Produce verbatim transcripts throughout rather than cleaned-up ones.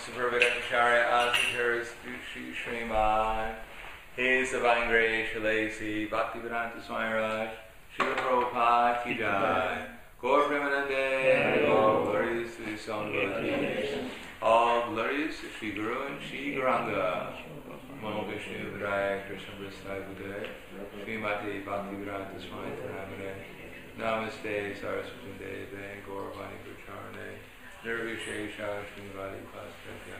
Supravedacharya Asatara Shri Sriman His Divine Grace Shalasi Bhaktivedanta Swami Raj Srila Prabhupada Ki Jai Gaur Premanande All glories to the Son All glories to Shri Guru and Shri Gauranga Mamo Vishnu Vidaya Krishna Prasad Buddha Srimati Bhaktivedanta Swami Taramane Namaste Saraswati Deve Gaur Vani Pracharane Nirvishesha Srimati Paspatya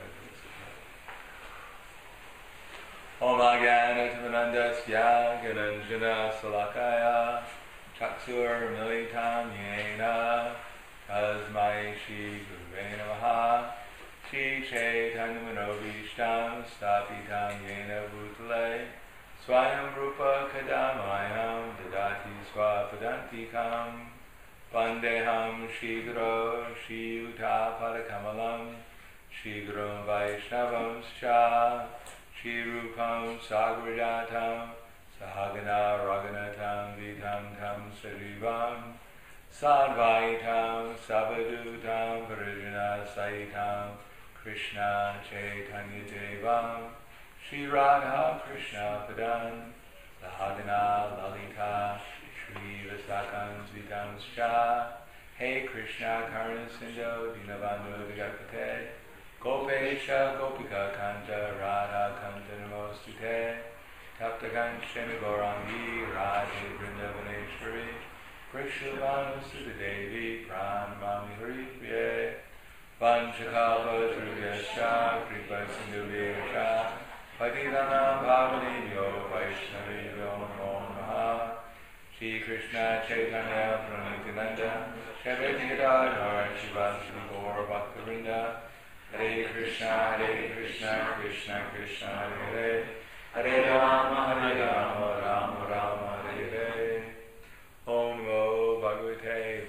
Om Agyanatamanandasya Gananjana Salakaya Chaksur Militam Yena Tasmai Shri Gurve Namaha Shri Chaitanya Manobishtam Stapitam Yena Bhutale Swayam Rupa Kadamayam Dadati Swapadantikam Vandeham Shri Guru Shri Uta Padakamalam Shri Guru Vaishnavam Scha Shri Rupam Sagrajatam Sahagana Raghunatam Vitam Tam Sarivam Sadvaitam Sabadutam Parijana Saitam Krishna Chaitanya Devam Shri Radha Krishna Padan Sahagana Lalita Shri Vasakam Svitam Scha Hey Krishna Karna Sindhu Dinabandhu Vigapate Gopesha Gopika Kanta Radha Kanta Namostute Taptakanshami Gaurangi Radhe Vrindavaneshwari Krishnavanu Sudha Devi Pranamami Hari Priye Vanchakalpa Dhruvyascha Kripa Sindhuvesha Patitanam Bhavanebhyo Vaishnavebhyo Namo Namaha Shri Krishna Chaitanya Pranityananda Shri Gadadhar Shivasri Gaur Bhaktivinoda Hare Krishna, Hare Krishna, Krishna Krishna, Hare Hare, Hare Rama, Hare Rama, Rama Rama, Hare Hare. Om Namo Bhagavate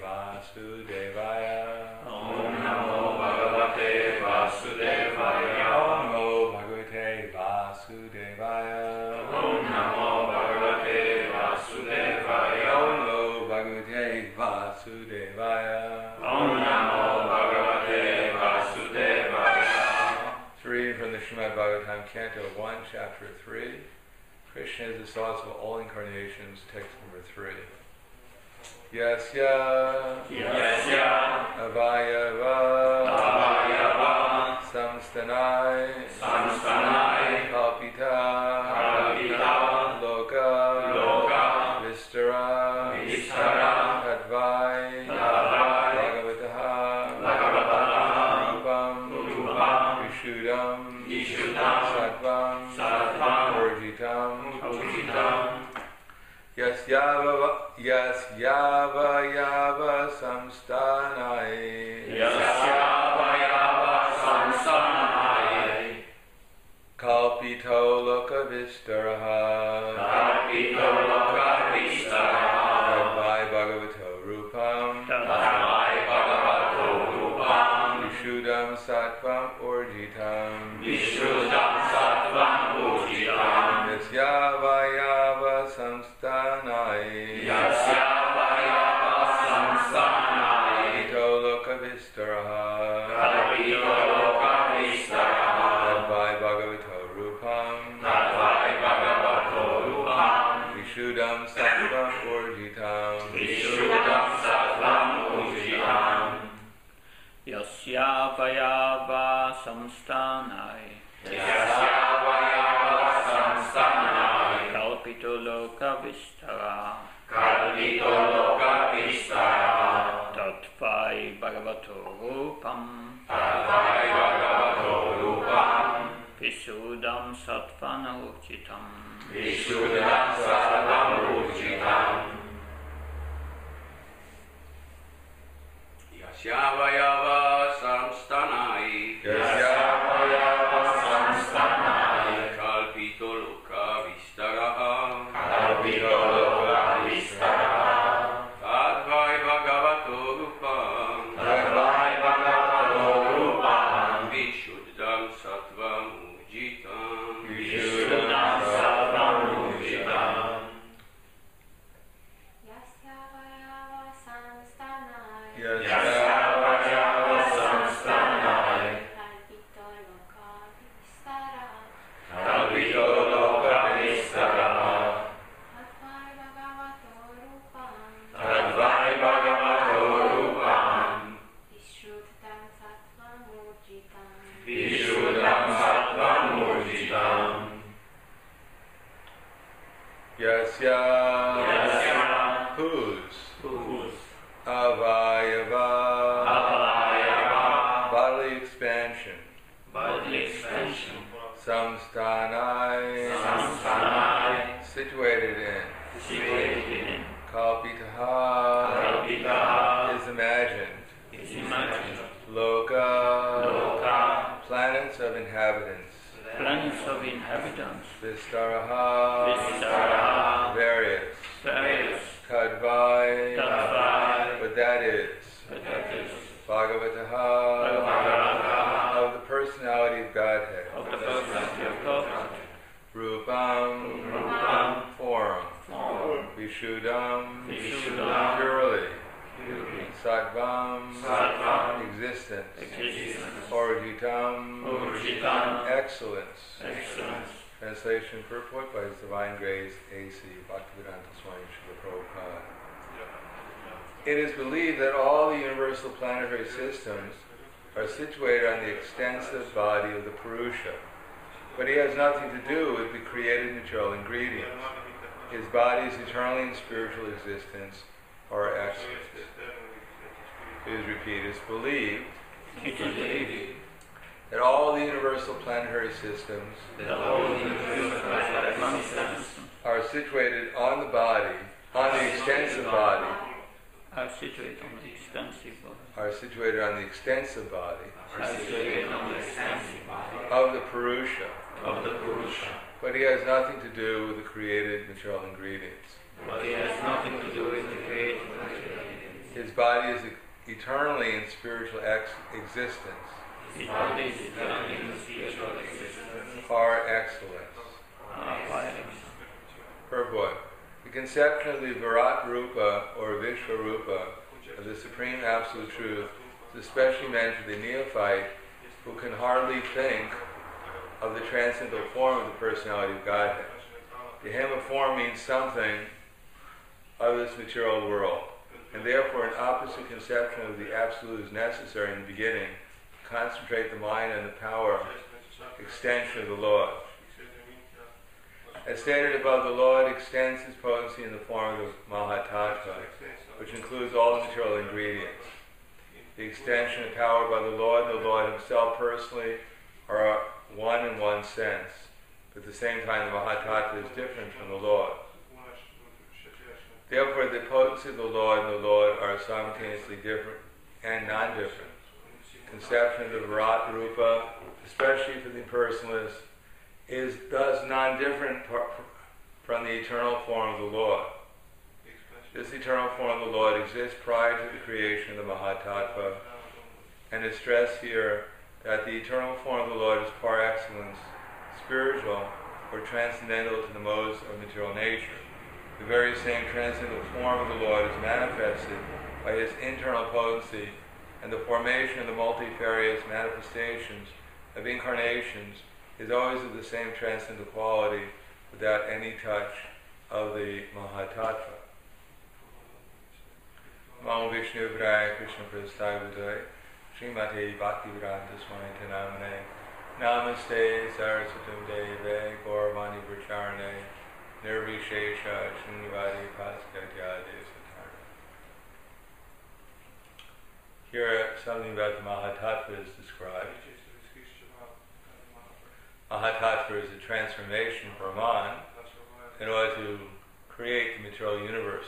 Vasudevaya. Om Namo Bhagavate Vasudevaya. Om Namo Bhagavate Vasudevaya. Om Namo Bhagavate Vasudevaya. Om Namo Bhagavate Vasudevaya. Om Namo Bhagavate Vasudevaya. Three from the Srimad Bhagavatam, Canto one, Chapter three. Krishna is the source of all incarnations, text number three. Yasya Yasya Avayava Avayava Samstanai Samstanai Kalpita Kalpita Loka Loka Vistara Vistara Tadvai Tadvai Bhagavataha Bhagavataha Rupam Rupam Vishudam Vishudam Sattvam Sattvam Urjitam Uchitam Yasyava Yasyava Yava Samstanai Yasyavayava Samsanai Kalpito Loka Vistaraha Kalpito Loka Vistaraha Tadvai Bhagavato Rupam Tadvai Bhagavato Rupam Vishudam Sattvam Urjitam Vishuddham Sattvam Uchitam Yasyava Yava Samstanai Yasyavayava Samsanai Kalpito Loka Vistaraha Kalpito Loka Vistaraha Tadvai Bhagavato Rupam Tadvai Bhagavato Rupam Vishudam Sattvam Urjitam Vishuddham Sattvam Uchitam Yasyavayava samstanai Yasyavayava Samsanai Kalpito loka vistara Kalpito Loka Vistara Tatvai bhagavato rupam Tadvai Bhagavato Rupam Vishuddham sattvana uchitam Vishuddham Sattvam Uchitam Yasyavayava samstanai Yasyavayava Samstanai Kalpito Loka Vistaraha Kalpito Loka Vistara Tadvai Bhagavato Rupam Tadvai Bhagavato Rupam Vishuddham Sattvam Ujitam Vishuddham Sattvam Uchitam Yasyavayava samstanai Yasyavayava Samstanai Samsthanai, Samsthanai, situated in, situated in, Kalpitaha, Kalpitaha, is imagined, is imagined, Loka, Loka, planets of inhabitants, planets of inhabitants, Vistaraha, Vistara, various, various, Tadvai, Tadvai, but that is, but that is, Bhagavataha, Bhagavataha, of the personality of Godhead, of the personality of God, Rupam, Rupam, form, form, Vishuddham, Vishuddham, purely, purely, Sattvam, Sattvam, existence, existence, Orjitam, Orjitam, excellence. excellence. Translation purport by His Divine Grace A C Bhaktivedanta Swami Srila Prabhupada. It is believed that all the universal planetary systems are situated on the extensive body of the Purusha, but he has nothing to do with the created material ingredients. His body's eternally and spiritual existence are excellent. Please repeat. It's believed It is believed that all the universal planetary systems that all the universal planetary systems are situated on the body, on the extensive body, are situated on the extensive body, are situated on the extensive body are situated on the extensive body of the Purusha, of the Purusha, but he has nothing to do with the created material ingredients. but it has nothing to do with the created material. His body is eternally in spiritual ex- existence, His body is eternally in spiritual existence, par excellence. are by excellence. Purport. The conception of the Virat Rupa or Vishvarupa of the Supreme Absolute Truth is especially meant for the neophyte who can hardly think of the transcendental form of the personality of Godhead. To him, a form means something of this material world, and therefore an opposite conception of the Absolute is necessary in the beginning to concentrate the mind on the power extension of the Lord. As stated above, the Lord extends his potency in the form of the Mahatattva, which includes all the material ingredients. The extension and power by the Lord and the Lord himself personally are one in one sense, but at the same time the Mahatattva is different from the Lord. Therefore, the potency of the Lord and the Lord are simultaneously different and non-different. Conception of the Virat Rupa, especially for the impersonalist, is thus non-different par- from the eternal form of the Lord. This eternal form of the Lord exists prior to the creation of the Mahatattva, and is stressed here that the eternal form of the Lord is par excellence, spiritual, or transcendental to the modes of material nature. The very same transcendental form of the Lord is manifested by his internal potency, and the formation of the multifarious manifestations of incarnations is always of the same transcendental quality without any touch of the Mahatattva. Namo Vishnu Vidaya Krishna Prasthaya Vidaya Srimati Bhaktivedanta Swami Namane Namaste Saraswatam Deve Gauravani Pracharane Nirvishesha Shunyavadi Paskatyade Sattara. Here something about the Mahatattva is described. Mahatattva is a transformation Brahman in order to create the material universes,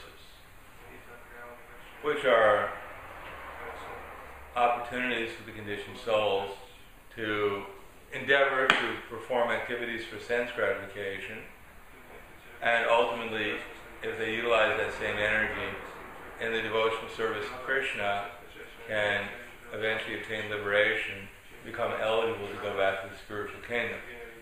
which are opportunities for the conditioned souls to endeavor to perform activities for sense gratification, and ultimately, if they utilize that same energy in the devotional service of Krishna, can eventually obtain liberation, become eligible to go back to the spiritual kingdom.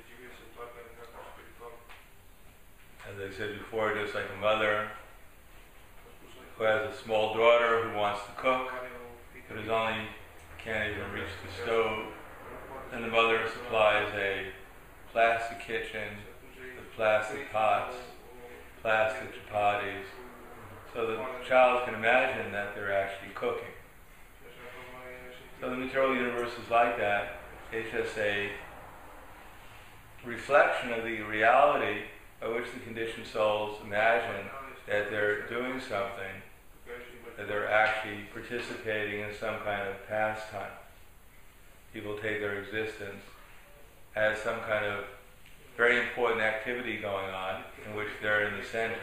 As I said before, just like a mother who has a small daughter who wants to cook, but is only can't even reach the stove, and the mother supplies a plastic kitchen with plastic pots, plastic chapatis, so the child can imagine that they're actually cooking. So the material universe is like that. It's just a reflection of the reality by which the conditioned souls imagine that they're doing something, that they're actually participating in some kind of pastime. People take their existence as some kind of very important activity going on in which they're in the center.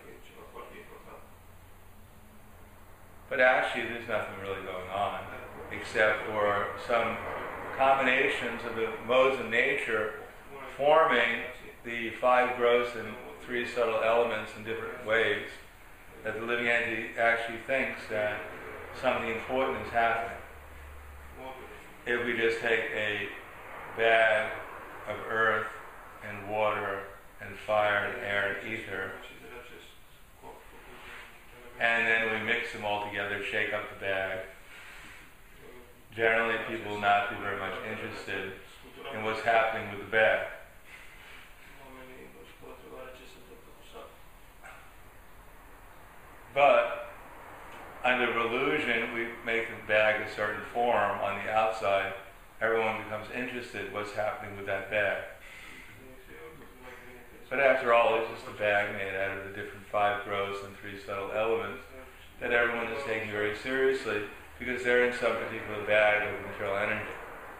But actually there's nothing really going on except for some combinations of the modes of nature forming the five gross and three subtle elements in different ways that the living entity actually thinks that something important is happening. If we just take a bag of earth and water and fire and air and ether, and then we mix them all together, shake up the bag, generally people will not be very much interested in what's happening with the bag. But under illusion, we make the bag a certain form on the outside. Everyone becomes interested in what's happening with that bag. But after all, it's just a bag made out of the different five gross and three subtle elements that everyone is taking very seriously because they're in some particular bag of material energy.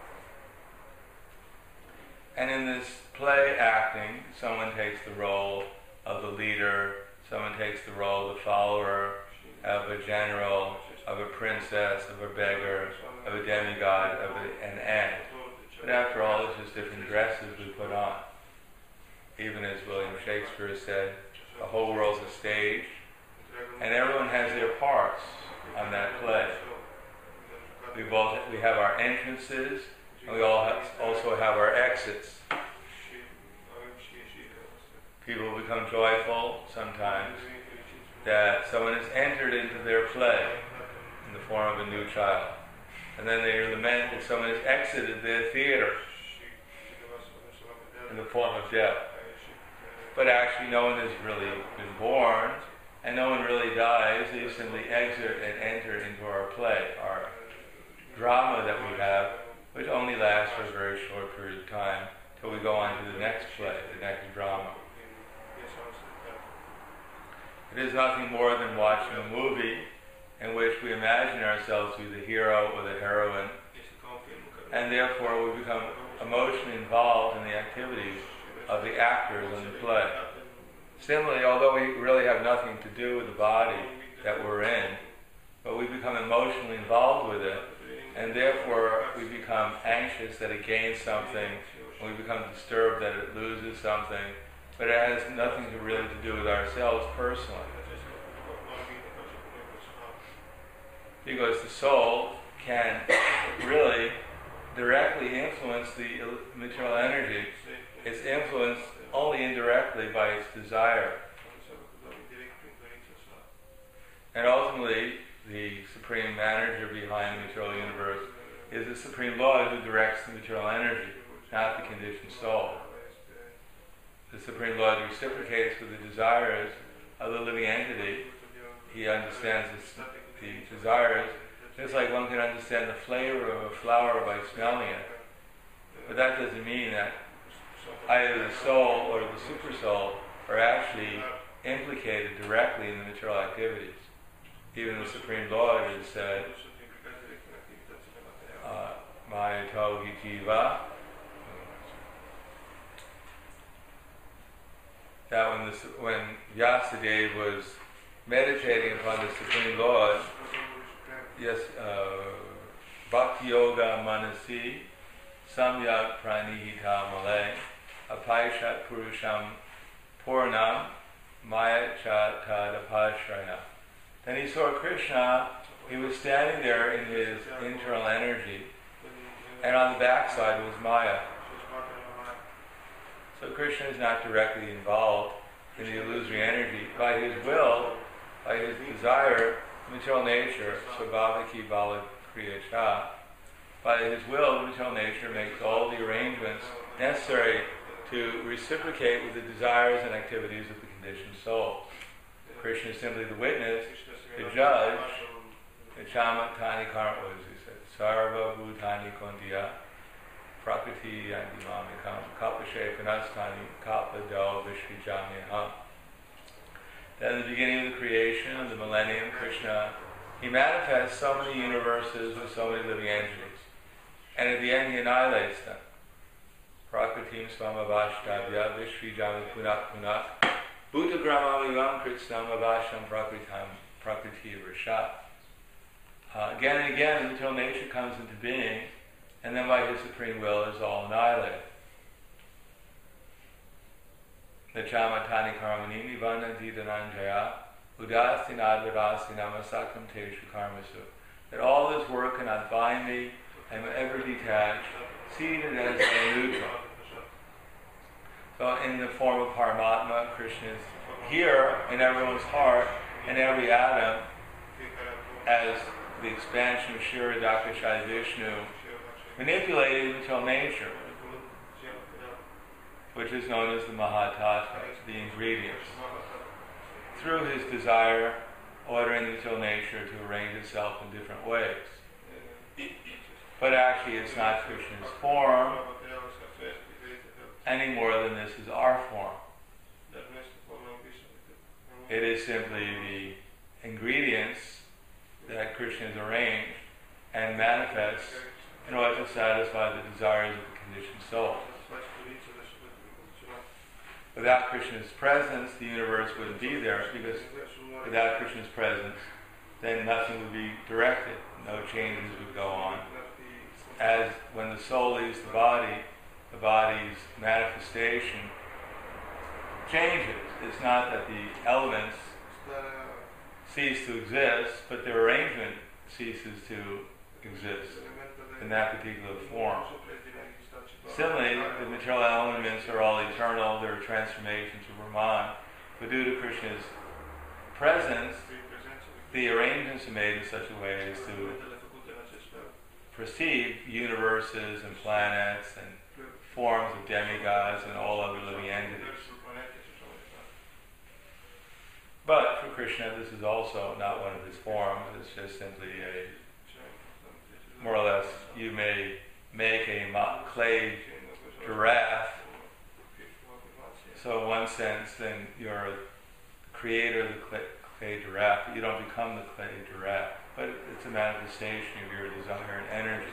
And in this play acting, someone takes the role of the leader, someone takes the role of the follower, of a general, of a princess, of a beggar, of a demigod, of a, an ant. But after all, it's just different dresses we put on. Even as William Shakespeare said, the whole world's a stage, and everyone has their parts on that play. We both we have our entrances, and we all have, also have our exits. People become joyful sometimes that someone has entered into their play in the form of a new child. And then they lament that someone has exited their theater in the form of death. But actually no one has really been born, and no one really dies. They simply exit and enter into our play, our drama that we have, which only lasts for a very short period of time till we go on to the next play, the next drama. It is nothing more than watching a movie in which we imagine ourselves to be the hero or the heroine, and therefore we become emotionally involved in the activities of the actors in the play. Similarly, although we really have nothing to do with the body that we're in, but we become emotionally involved with it, and therefore we become anxious that it gains something, and we become disturbed that it loses something, but it has nothing to really to do with ourselves personally. Because the soul can really directly influence the material energy. It's influenced only indirectly by its desire. And ultimately, the supreme manager behind the material universe is the Supreme Lord who directs the material energy, not the conditioned soul. The Supreme Lord reciprocates with the desires of the living entity. He understands the, the desires, just like one can understand the flavor of a flower by smelling it. But that doesn't mean that either the soul or the super soul are actually implicated directly in the material activities. Even the Supreme Lord has said, uh, Maya Tohi Jiva, that when, this, when Vyasadeva was meditating upon the Supreme Lord, yes, uh, Bhakti Yoga Manasi, Samyak Pranihita Malay, Apaishat Purusham Purnam, Maya Chat Tadapashraya. Then he saw Krishna, he was standing there in his internal energy, and on the backside was Maya. So Krishna is not directly involved in the illusory energy. By his will, by his desire, material nature, Svabhavaki Bala Kriya, by his will, the material nature makes all the arrangements necessary to reciprocate with the desires and activities of the conditioned soul. Krishna is simply the witness, the judge, the Chamatani Karma, as he said, Sarva Bhutani Kondiya, Prakriti Yandimamikam, Kapashe Panastani, Kapado Vishvijamiham. Then in the beginning of the creation of the millennium, Krishna, he manifests so many universes with so many living entities. And at the end he annihilates them. Prakritim Swamavashtavya Vishvijami Punak Punak Bhuttagramamivam Kritsnam Avasham Prakritam Prakriti Rishat. Uh, again and again until nature comes into being, and then by his supreme will is all annihilated. Nachamatani Karmanini Vananti Dhananjaya Udastinadvadasinamasakkam Teshu Karmasu. That all this work cannot bind me, I am ever detached, seated as a neutral. So in the form of Paramatma, Krishna is here in everyone's heart, in every atom, as the expansion of Shri Dakashai Vishnu, manipulated until nature, which is known as the Mahatattva, the ingredients. Through his desire, ordering until nature to arrange itself in different ways. But actually it's not Krishna's form any more than this is our form. It is simply the ingredients that Krishna has arranged and manifests in order to satisfy the desires of the conditioned soul. Without Krishna's presence, the universe wouldn't be there, because without Krishna's presence, then nothing would be directed, no changes would go on. As when the soul leaves the body, the body's manifestation changes. It's not that the elements cease to exist, but their arrangement ceases to exist in that particular form. Similarly, the material elements are all eternal, they're transformations of Brahman, but due to Krishna's presence, the arrangements are made in such a way as to perceive universes and planets and forms of demigods and all other living entities. But for Krishna, this is also not one of his forms. It's just simply a, more or less, you may make a clay giraffe. So in one sense, then you're a creator of the clay, clay giraffe, but you don't become the clay giraffe. But it's a manifestation of your desire and energy.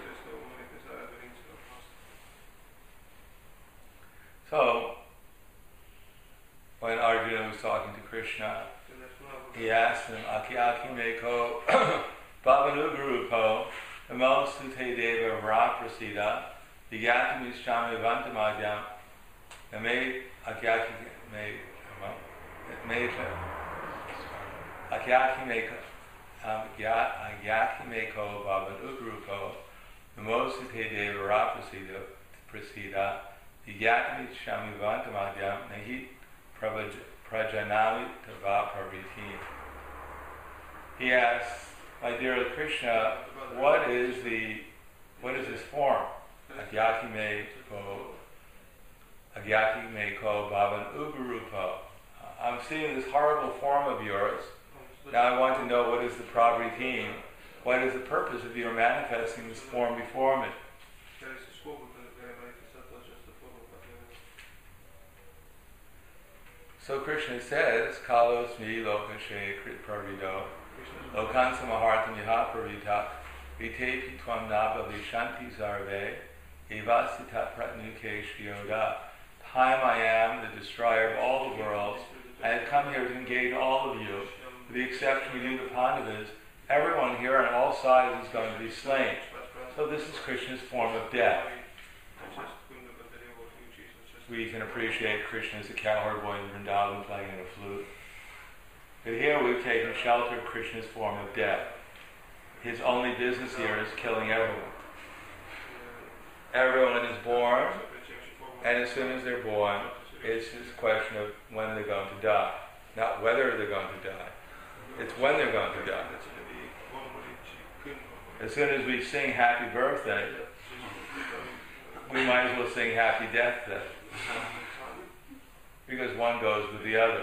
So, when Arjuna was talking to Krishna, he asked him, Aki Aki Meko Bhavanugarupo Namostu Te Deva Varaprasida Vigatam Ishchami Vantamadhyam Name Aki Aki Me Aki Aki Meko Aki Meko Bhavanugarupo Namostu Te Deva Varaprasida Prasida Vigatam Ishchami Vantamadhyam Nahi Prajanami Tava Paritim. He asks, my dear Krishna, what is the what is this form? Agyaki me ko Agyaki me ko Bhavan Ugarupo. I'm seeing this horrible form of yours. Now I want to know what is the pravritim, what is the purpose of your manifesting this form before me? So Krishna says, Kalos mi lokashe krit pravido, lokansa mahartam yaha pravitak, vitepi tvam naba vishanti sarve, evasita pratnuke shriyoda. Time I am, the destroyer of all the worlds. I have come here to engage all of you, with the exception of you, the Pandavas. Everyone here on all sides is going to be slain. So this is Krishna's form of death. We can appreciate Krishna as a cowherd boy in Vrindavan playing in a flute. But here we've taken shelter of Krishna's form of death. His only business here is killing everyone. Everyone is born, and as soon as they're born, it's just a question of when they're going to die. Not whether they're going to die. It's when they're going to die. As soon as we sing happy birthday, we might as well sing happy death day. Because one goes with the other.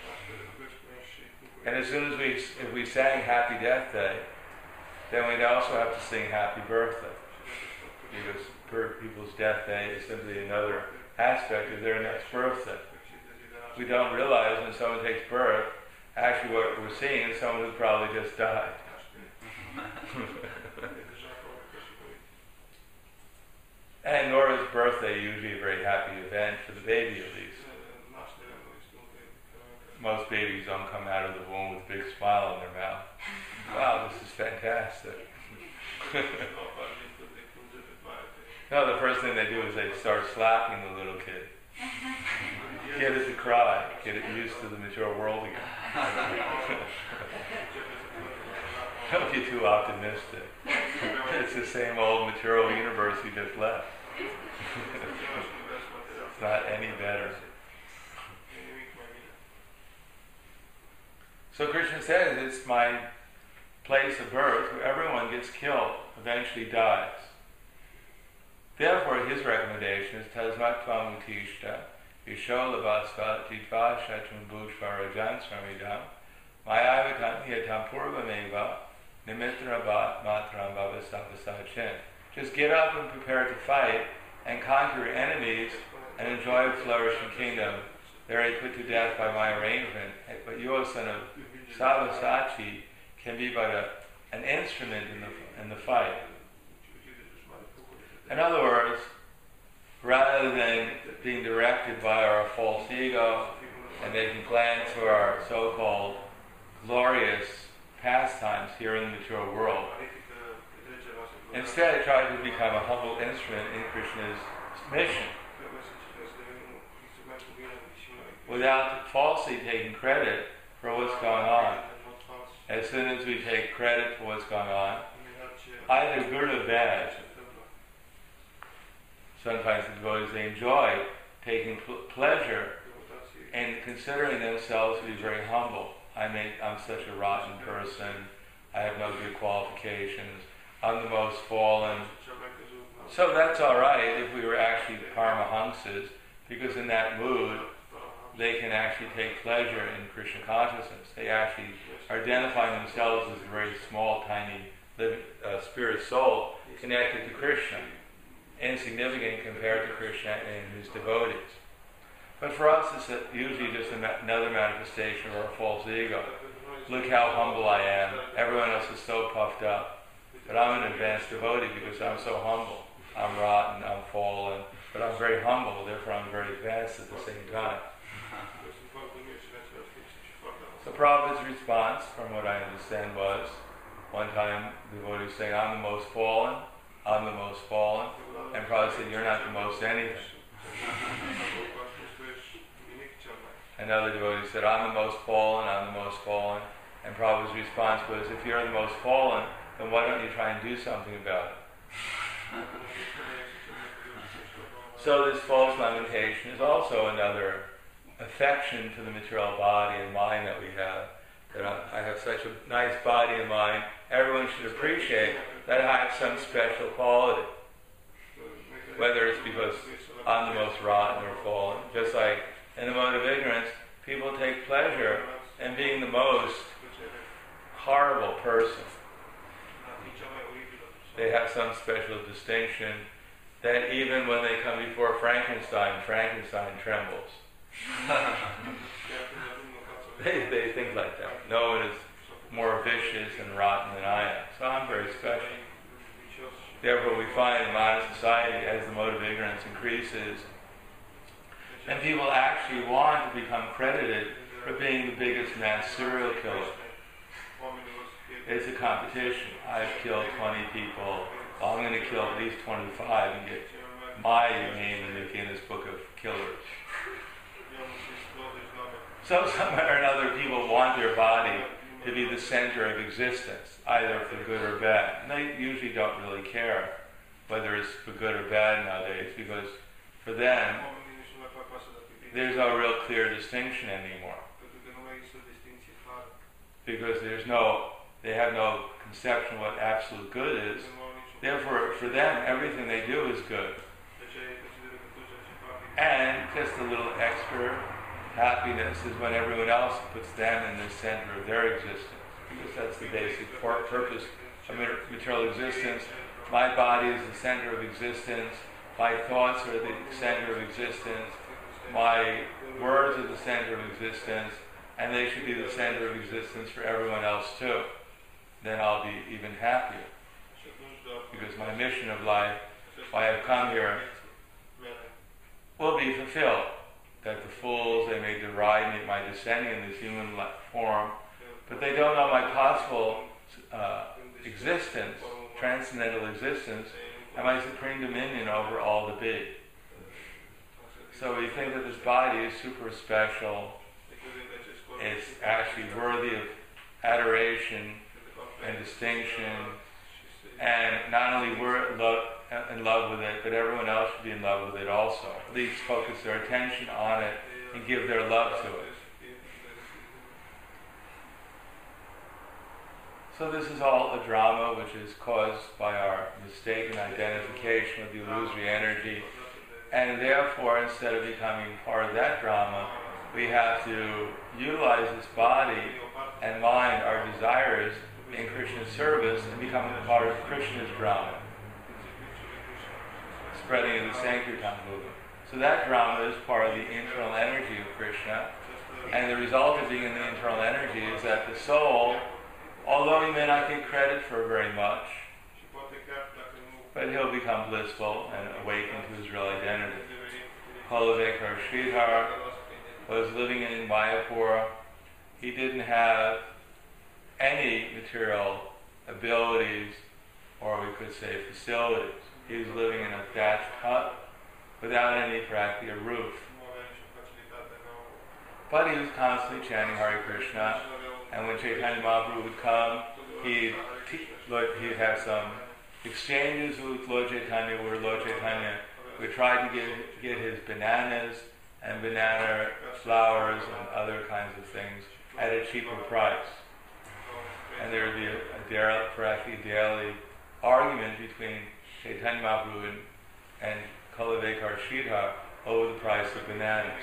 And as soon as we, if we sang Happy Death Day, then we'd also have to sing Happy Birthday. Because people's death day is simply another aspect of their next birthday. We don't realize when someone takes birth, actually what we're seeing is someone who probably just died. And Nora's birthday usually a very happy event for the baby at least. Most babies don't come out of the womb with a big smile on their mouth. Wow, this is fantastic. No, the first thing they do is they start slapping the little kid. Get it to cry, get it used to the mature world again. Don't be too optimistic. It's the same old material universe you just left. It's not any better. So Krishna says it's my place of birth where everyone gets killed, eventually dies. Therefore his recommendation is Tasmat Tvam Utishta Visholabhaska Titvasha Tumbujvarajan Sramidam Mayavatam Yatam Purvameva Nimitrabat Matram Bhavasavasachin. Just get up and prepare to fight and conquer your enemies and enjoy a flourishing kingdom. They are put to death by my arrangement, but you, O son of Savasachi, can be but a, an instrument in the in the fight. In other words, rather than being directed by our false ego and making plans for our so-called glorious pastimes here in the mature world, instead try to become a humble instrument in Krishna's mission, without falsely taking credit for what's going on. As soon as we take credit for what's going on, either good or bad, sometimes the devotees, they enjoy taking pl- pleasure in considering themselves to be very humble. I may, I'm such a rotten person, I have no good qualifications, I'm the most fallen. So that's all right if we were actually Paramahamsas, because in that mood, they can actually take pleasure in Krishna consciousness. They actually identify themselves as a very small, tiny living, uh, spirit soul connected to Krishna, insignificant compared to Krishna and his devotees. But for us, it's a, usually just a, another manifestation of our false ego. Look how humble I am. Everyone else is so puffed up. But I'm an advanced devotee because I'm so humble. I'm rotten, I'm fallen, but I'm very humble, therefore I'm very advanced at the same time. So Prabhupada's response, from what I understand, was, one time the devotee was saying, I'm the most fallen, I'm the most fallen, and Prabhupada said, you're not the most anything. Another devotee said, I'm the most fallen, I'm the most fallen, and Prabhupada's response was, if you're the most fallen, then why don't you try and do something about it? So this false lamentation is also another affection to the material body and mind that we have. That I, I have such a nice body and mind, everyone should appreciate that I have some special quality. Whether it's because I'm the most rotten or fallen. Just like in the mode of ignorance, people take pleasure in being the most horrible person. They have some special distinction that even when they come before Frankenstein, Frankenstein trembles. they, they think like that. No one is more vicious and rotten than I am. So I'm very special. Therefore we find in modern society, as the mode of ignorance increases, and people actually want to become credited for being the biggest mass serial killer. It's a competition. I've killed twenty people. Well, I'm going to kill at least twenty-five and get my name in the Guinness Book of Killers. So somehow or another, people want their body to be the center of existence, either for good or bad. And they usually don't really care whether it's for good or bad nowadays, because for them, there's no real clear distinction anymore. Because there's no, they have no conception of what absolute good is. Therefore, for them, everything they do is good. And just a little extra happiness is when everyone else puts them in the center of their existence. Because that's the basic purpose of material existence. My body is the center of existence. My thoughts are the center of existence. My words are the center of existence. And they should be the center of existence for everyone else too. Then I'll be even happier. Because my mission of life why I've come here will be fulfilled. That the fools, they may deride me, my descending in this human li- form, but they don't know my possible uh, existence, transcendental existence, and my supreme dominion over all the big. So we think that this body is super special. It's actually worthy of adoration and distinction, and not only we're lo- in love with it, but everyone else should be in love with it also. At least focus their attention on it and give their love to it. So this is all a drama which is caused by our mistaken identification with the illusory energy, and therefore, instead of becoming part of that drama, we have to utilize this body and mind, our desires, in Krishna's service and become a part of Krishna's drama, spreading of the Sankirtan movement. So that drama is part of the internal energy of Krishna, and the result of being in the internal energy is that the soul, although he may not get credit for very much, but he'll become blissful and awaken to his real identity. Kulavekar Sridhar was living in Mayapur. He didn't have any material abilities, or we could say facilities. He was living in a thatched hut without any, practically, a roof. But he was constantly chanting Hare Krishna, and when Chaitanya Mahaprabhu would come, he'd, he'd have some exchanges with Lord Chaitanya, where Lord Chaitanya would try to get, get his bananas and banana flowers and other kinds of things at a cheaper price. And there would be a, a daily, practically daily argument between Chaitanya Mahaprabhu and, and Kulavekar Sridhar over the price of bananas.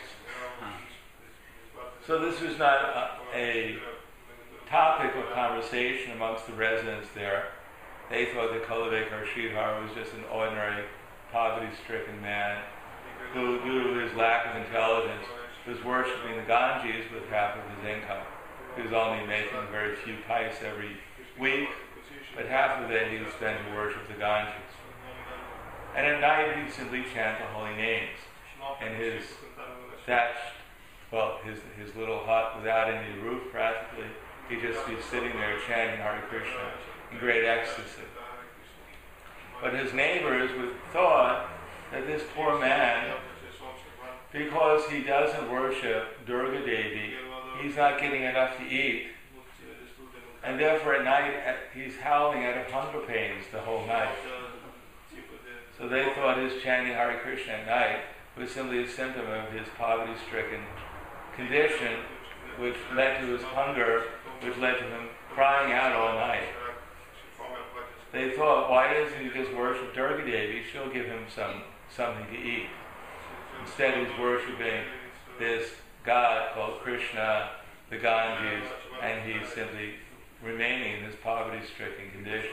So this was not a, a topic of conversation amongst the residents there. They thought that Kulavekar Sridhar was just an ordinary, poverty-stricken man who, due to his lack of intelligence, was worshipping the Ganges with half of his income. He was only making very few pice every week, but half of it he would spend to worship the Ganges. And at night he'd simply chant the holy names. And his thatched, well, his his little hut without any roof practically, he'd just be sitting there chanting Hare Krishna in great ecstasy. But his neighbors would thought that this poor man, because he doesn't worship Durga Devi, he's not getting enough to eat. And therefore at night he's howling out of hunger pains the whole night. So they thought his chanting Hare Krishna at night was simply a symptom of his poverty-stricken condition, which led to his hunger, which led to him crying out all night. They thought, why doesn't he just worship Durga Devi? She'll give him some something to eat. Instead he's worshipping this god called Krishna, the Ganges, and he's simply remaining in this poverty-stricken condition.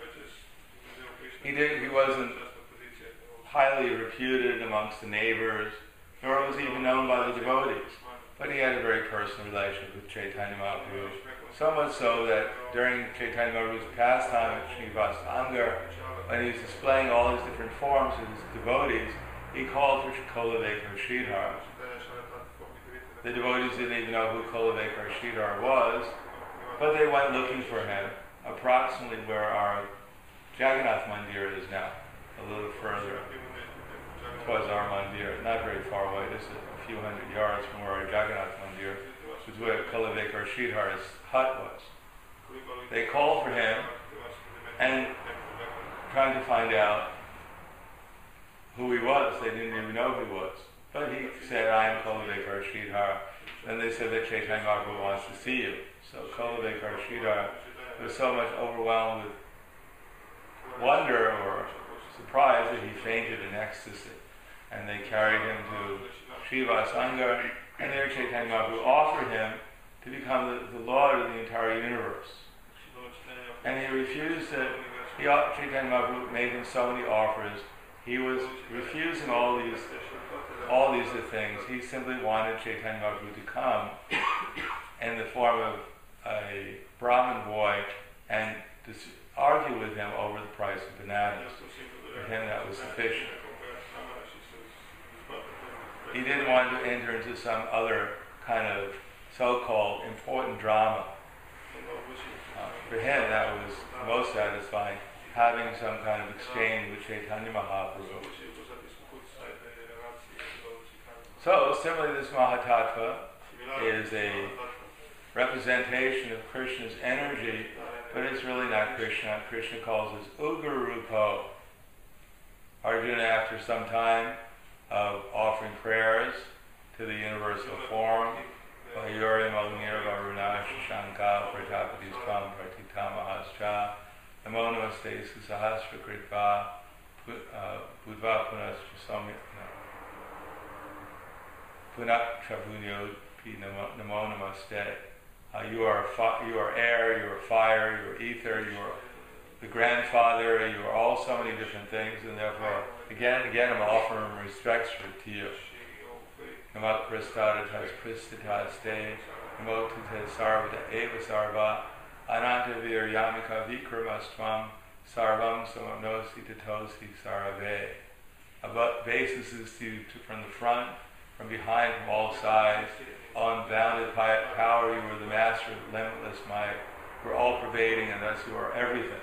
He did. He wasn't highly reputed amongst the neighbors, nor was he even known by the devotees. But he had a very personal relationship with Chaitanya Mahaprabhu. So much so that during Chaitanya Mahaprabhu's pastime at Srinivas Angar, when he was displaying all his different forms of his devotees, he called for Kulavekar Sridhar. The devotees didn't even know who Kulavekar Sridhar was, but they went looking for him, approximately where our Jagannath Mandir is now, a little further towards our Mandir, not very far away, just a few hundred yards from where our Jagannath Mandir, which is where Kulavekar Sridhar's hut was. They called for him and trying to find out who he was. They didn't even know who he was. But he said, I am Kulavekar Sridhar. Then they said that Chaitanya Mahaprabhu wants to see you. So Kulavekar Sridhar was so much overwhelmed with wonder or surprise that he fainted in ecstasy. And they carried him to Srinivas Angar, and there Chaitanya Mahaprabhu offered him to become the, the Lord of the entire universe. And he refused it. He, Chaitanya Mahaprabhu made him so many offers. He was refusing all these all these things. He simply wanted Chaitanya Mahaprabhu to come in the form of a Brahmin boy and to argue with him over the price of bananas. him that was sufficient. He didn't want to enter into some other kind of so-called important drama. Uh, for him, that was most satisfying, having some kind of exchange with Chaitanya Mahaprabhu. So, similarly, this Mahatattva is a representation of Krishna's energy, but it's really not Krishna. Krishna calls this Ugarupo. Arjuna, after some time of offering prayers to the universal form, Vayuri Malnir Varuna Shashanka Prajapati Tvam Pratitamahascha Namo Namaste Susahasra Kritva Budva Punas Punak Chabunyo Pi Namo Namaste. Uh, you are fi- you are air, you are fire, you are ether, you are the grandfather, you are all so many different things, and therefore, again and again, I'm offering respects for to you. Namo Prastadatas Pristataste, Namo Tute Sarvata Eva Sarva, Ananta Vir Yamika Vikramastvam, Sarvam Samanosi Tatosi Sarave. About basis is to, to from the front, from behind, from all sides, unbounded power, you are the master of limitless might. We're all pervading, and thus you are everything.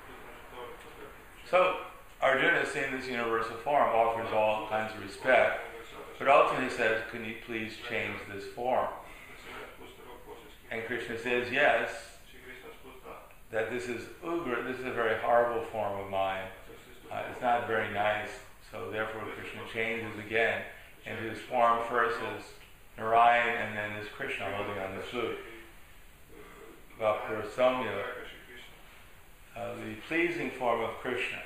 So, Arjuna, seeing this universal form, offers all kinds of respect, but ultimately says, can you please change this form? And Krishna says, yes, that this is ugra, this is a very horrible form of mine. Uh, it's not very nice, so therefore Krishna changes again into his form first as Narayan, and then as Krishna holding on the flute. Vapur Somya, uh, the pleasing form of Krishna.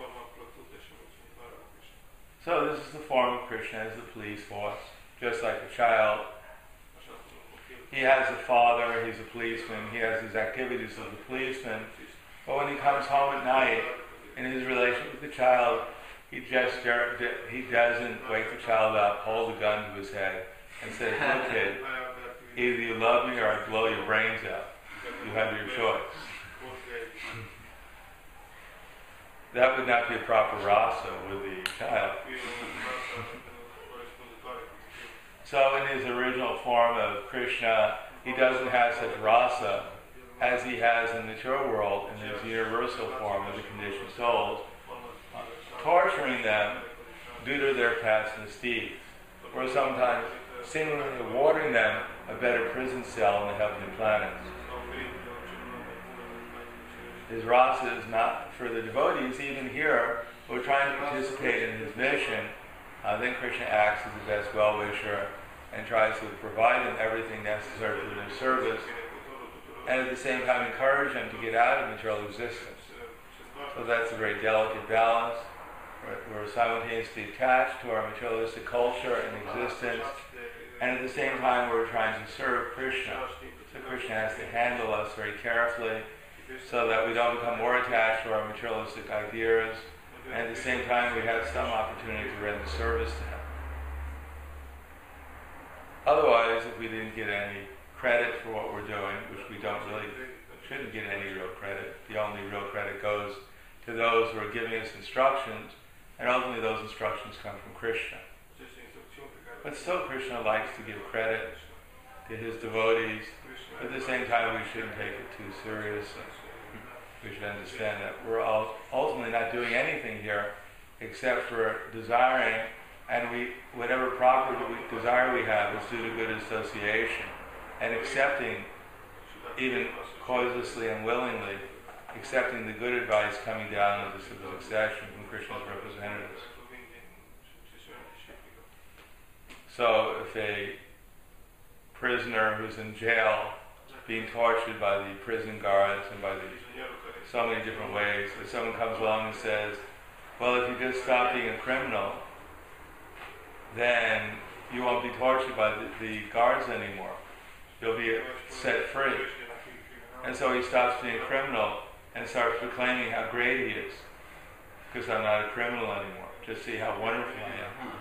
So this is the form of Krishna as the police force, just like a child. He has a father, he's a policeman, he has his activities of the policeman, but when he comes home at night, in his relation with the child, he just he doesn't wake the child up, hold a gun to his head, and says, look kid, either you love me or I blow your brains out. You have your choice. That would not be a proper rasa with the child. So in his original form of Krishna, he doesn't have such rasa as he has in the mature world in his universal form of the conditioned souls, uh, torturing them due to their past misdeeds, or sometimes seemingly awarding them a better prison cell in the heavenly planets. His rasa is not for the devotees. Even here, who are trying to participate in his mission, uh, then Krishna acts as the best well-wisher and tries to provide them everything necessary for their service, and at the same time encourage them to get out of material existence. So that's a very delicate balance. We're, we're simultaneously attached to our materialistic culture and existence, and at the same time we're trying to serve Krishna. So Krishna has to handle us very carefully so that we don't become more attached to our materialistic ideas, and at the same time we have some opportunity to render service to him. Otherwise, if we didn't get any credit for what we're doing, which we don't really, shouldn't get any real credit, the only real credit goes to those who are giving us instructions, and ultimately those instructions come from Krishna. But still Krishna likes to give credit to his devotees, but at the same time we shouldn't take it too seriously. We should understand that we're all ultimately not doing anything here except for desiring, and we whatever proper desire we have is due to good association, and accepting, even causelessly and willingly, accepting the good advice coming down of the succession from Krishna's representatives. So if a prisoner who's in jail being tortured by the prison guards and by the so many different ways, if someone comes along and says, well, if you just stop being a criminal, then you won't be tortured by the, the guards anymore. You'll be set free. And so he stops being a criminal and starts proclaiming how great he is, because I'm not a criminal anymore. Just see how wonderful I am.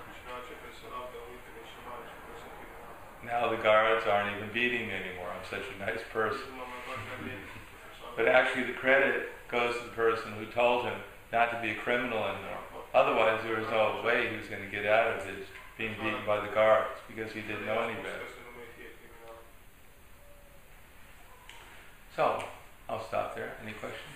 Now the guards aren't even beating me anymore. I'm such a nice person. But actually the credit goes to the person who told him not to be a criminal anymore. Otherwise, there was no way he was going to get out of his being beaten by the guards because he didn't know any better. So, I'll stop there. Any questions?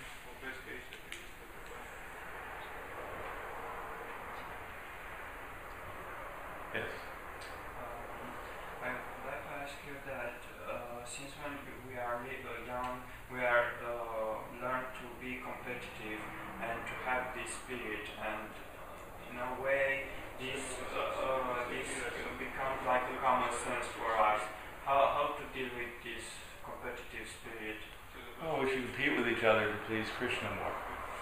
Yes. Um, I'd like to ask you that uh, since when we are li- uh, young, we are uh, learned to be competitive and to have this spirit, and uh, in a way, this uh, uh, this becomes like a common sense for us. How how to deal with this competitive spirit? Oh, we should compete with each other to please Krishna more.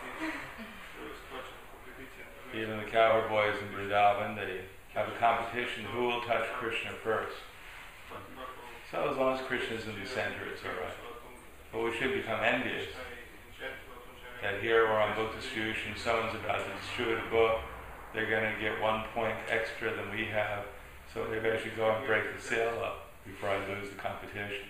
Even the cowherd boys in Vrindavan, they have a competition who will touch Krishna first. So as long as Krishna's in the center, it's alright. But we should become envious. That here we're on book distribution, someone's about to distribute a book, they're going to get one point extra than we have, so maybe I should go and break the sale up before I lose the competition.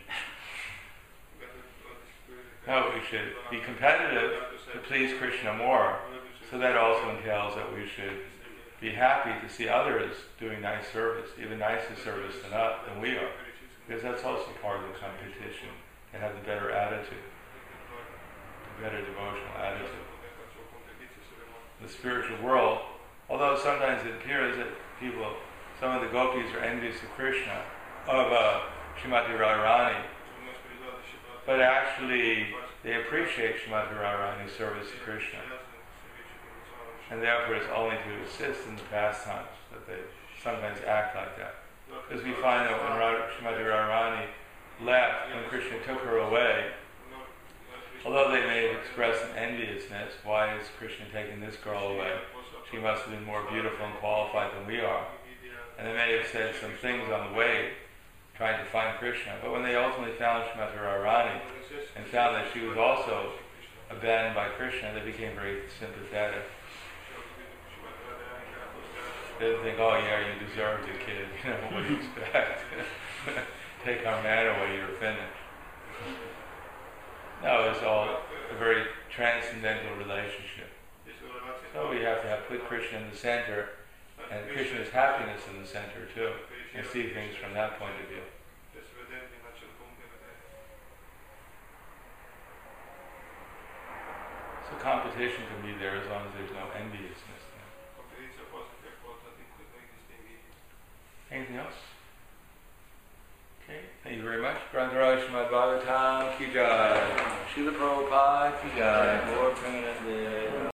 No, we should be competitive to please Krishna more. So that also entails that we should be happy to see others doing nice service, even nicer service than us, than we are. Because that's also part of the competition, to have the better attitude, the better devotional attitude. The spiritual world, although sometimes it appears that people, some of the gopis are envious of Krishna, of uh, Srimati Radharani, but actually they appreciate Srimati Radharani's service to Krishna. And therefore it's only to assist in the pastimes that they sometimes act like that. Because we find that when Srimati Radharani left, when Krishna took her away, although they may have expressed an enviousness, why is Krishna taking this girl away? She must have been more beautiful and qualified than we are. And they may have said some things on the way, trying to find Krishna. But when they ultimately found Srimati Radharani and found that she was also abandoned by Krishna, they became very sympathetic. They didn't think, oh yeah, you deserved it, kid. You know, what do you expect? Take our man away, you're finished. No, it's all a very transcendental relationship. So we have to have put Krishna in the center, and Krishna's happiness in the center too, and see things from that point of view. So competition can be there as long as there's no enviousness there. Anything else? Okay, thank you very much. Grantharaj Srimad Bhagavatam ki jai. Srila Prabhupada ki jai. Lord Premanande.